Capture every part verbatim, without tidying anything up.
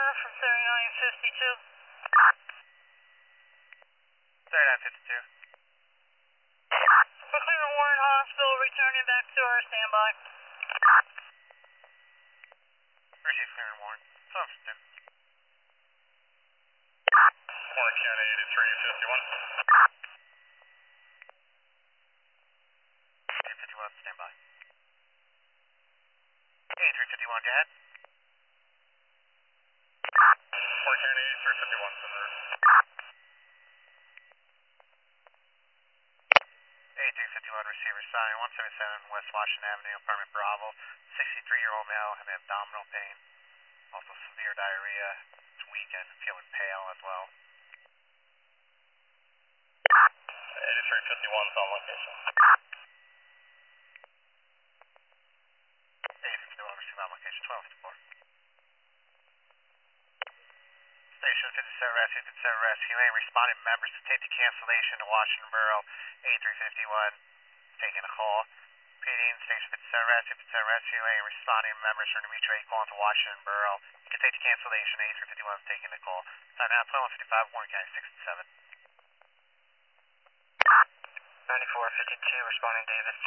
from thirty-nine fifty-two. thirty-nine fifty-two. We're clearing Warren Hospital, returning back to our standby. Receive clearing Warren. Phone for two. Warren County eighty-three fifty-one. eighty-three fifty-one, standby. eighty-three fifty-one, go ahead. Warren County eighty-three fifty-one, send the roof. eighty-three fifty-one, receiver sign, one seventy-seven West Washington Avenue, apartment Bravo. sixty-three-year-old male having abdominal pain. Also severe diarrhea. It's weak and feeling pale as well. eighty-three fifty-one's on location. eighty-three fifty-one, receive on location, twelve fifty-four. Station fifty-seven Rescue, fifty-seven Rescue, any responding members to take the cancellation to Washington Borough, eighty-three fifty-one, taking a call. P D and Station fifty-seven Rescue, fifty-seven Rescue, any responding members from the mutual aid calling to Washington Borough, you can take the cancellation, eighty-three fifty-one is taking the call. Time now, twelve fifty-five, Warren County sixty-seven. ninety-four fifty-two, responding Davis.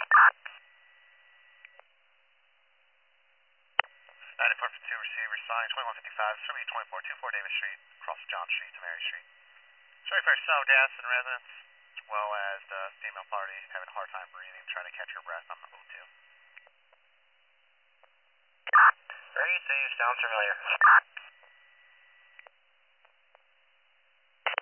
ninety-four fifty-two, receiver sign, twenty-one fifty-five, Survey twenty-four twenty-four Davis Street, across John Street to Mary Street. Sorry for cell gas and residents, as well as the female party having a hard time breathing, trying to catch her breath on the O two. Very safe, sounds familiar.